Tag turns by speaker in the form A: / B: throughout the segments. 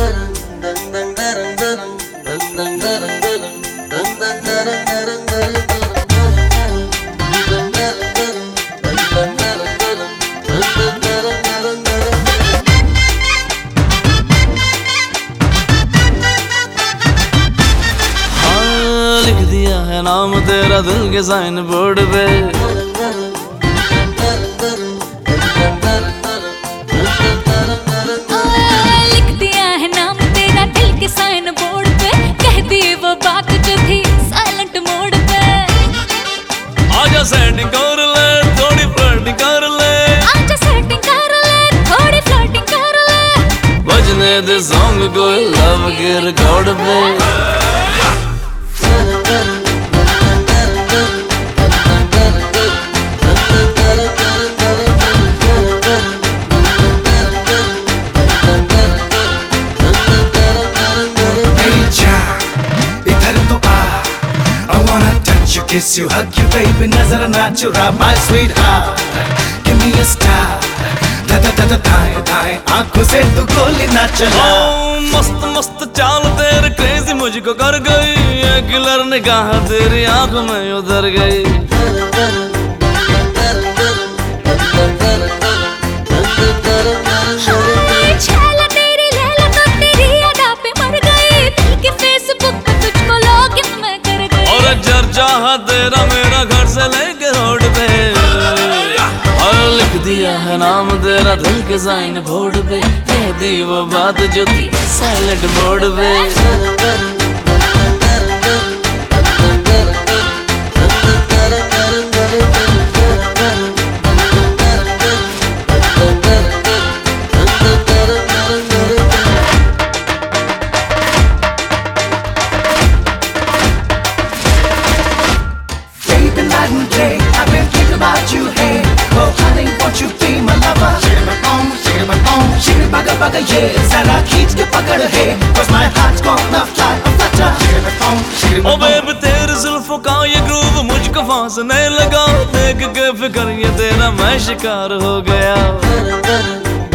A: लिख दिया है नाम तेरा दिल के साइन बोर्ड पे।
B: लिख दिया है नाम तेरा दिल के साइन बोर्ड पे, कह दी वो बात जो थी साइलेंट मोड पे।
A: आजा सेटिंग कर ले, थोड़ी फ्लर्टिंग कर ले,
B: आजा सेटिंग कर ले, थोड़ी फ्लर्टिंग कर ले।
A: बजने दे सॉन्ग कोई लव के रिकॉर्ड पे।
C: Kiss you, hug you, baby, nazar na chura, my sweetheart. Give me a star, da da da da दाएं दाएं आँखों से तू गोली ना चला।
A: मस्त मस्त चाल तेरे क्रेजी मुझको कर गई, ये किलर निगाह तेरी आँखों में उतर गई।
B: छैला तेरी लैला तो तेरी अदा पे मर गई, दिल के फेसबुक पे तुझको लॉगिन मैं कर गई।
A: और चर्चा है तेरा मेरा घर से लेके रोड पे। और लिख दिया है नाम तेरा दिल के साइन बोर्ड पे, कह दी वो बात जो थी साइलेंट मोड पे।
C: Baby, night and day, I've been thinking about you, hey. Oh, honey, won't you be my lover? Shiggy baga baga, yeah. Zara खींच के पकड़, hey. 'Cause my heart's gonna fly a flutter.
A: Oh baby तेरे जुल्फों का ये groove मुझको फांसने लगा, देख के फिक्र ये तेरा मैं शिकार हो गया।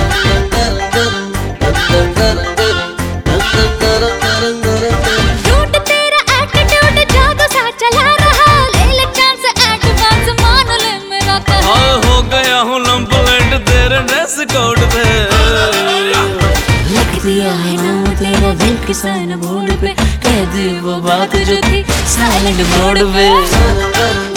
B: रूट तेरा एटीट्यूड जादू सा चला रहा, ले ले चांस एडवांस मान ले मेरा कहना।
A: हाँ हो गया हूँ लंपलेट तेरे ड्रेस कोड पे।
B: लिख दिया है नाम तेरा दिल के साइन बोर्ड पे, कह दी वो बात जो थी साइलेंट मोड पे।